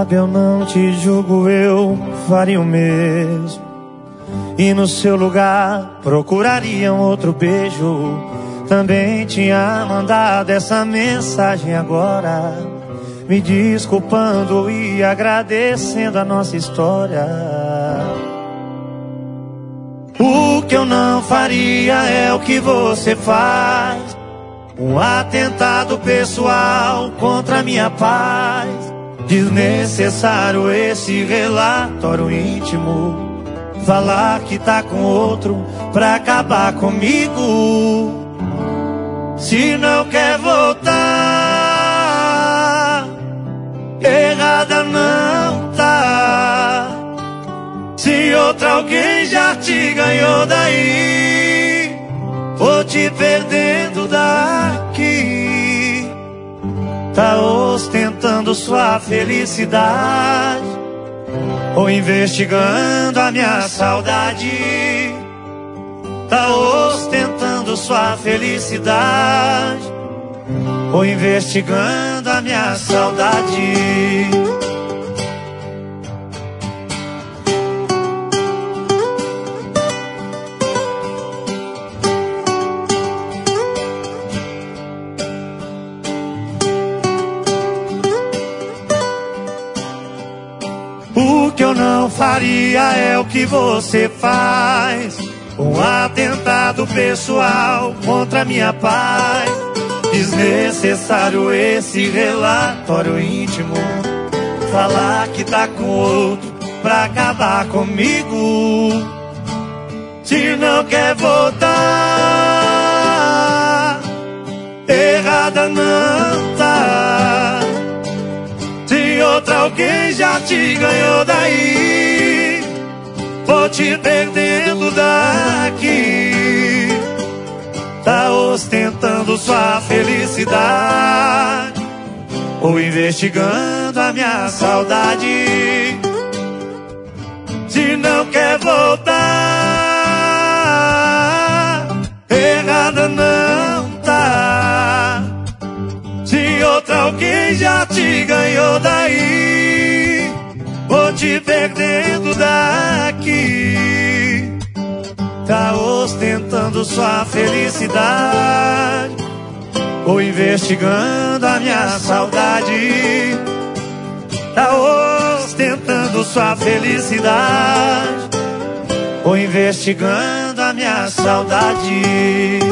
sabe, eu não te julgo, eu faria o mesmo. E no seu lugar procuraria um outro beijo. Também tinha mandado essa mensagem agora, me desculpando e agradecendo a nossa história. O que eu não faria é o que você faz, um atentado pessoal contra a minha paz. Desnecessário esse relatório íntimo, falar que tá com outro pra acabar comigo. Se não quer voltar, errada não tá. Se outra alguém já te ganhou daí, vou te perdendo daqui. Tá ostentando sua felicidade ou investigando a minha saudade. Tá ostentando sua felicidade ou investigando a minha saudade. O que eu não faria é o que você faz, um atentado pessoal contra a minha paz. Desnecessário esse relatório íntimo, falar que tá com outro pra acabar comigo. Se não quer voltar, errada não tá. Se outra alguém já te ganhou daí, vou te perdendo daqui. Tá ostentando sua felicidade ou investigando a minha saudade. Se não quer voltar, errada não tá. Se outra alguém já te ganhou daí, vou te perdendo daqui. Tá ostentando sua felicidade ou investigando a minha saudade. Tá ostentando sua felicidade ou investigando a minha saudade.